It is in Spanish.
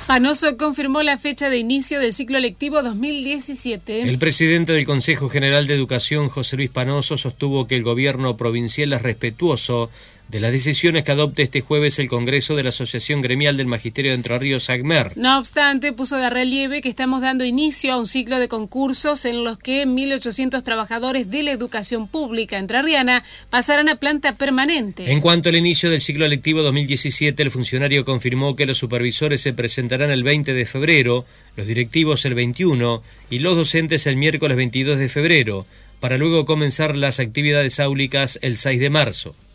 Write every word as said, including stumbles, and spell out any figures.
Panoso confirmó la fecha de inicio del ciclo lectivo dos mil diecisiete. El presidente del Consejo General de Educación, José Luis Panoso, sostuvo que el gobierno provincial es respetuoso de las decisiones que adopte este jueves el Congreso de la Asociación Gremial del Magisterio de Entre Ríos, AGMER. No obstante, puso de relieve que estamos dando inicio a un ciclo de concursos en los que mil ochocientos trabajadores de la educación pública entrerriana pasarán a planta permanente. En cuanto al inicio del ciclo lectivo dos mil diecisiete, el funcionario confirmó que los supervisores se presentarán el veinte de febrero, los directivos el veintiuno y los docentes el miércoles veintidós de febrero, para luego comenzar las actividades áulicas el seis de marzo.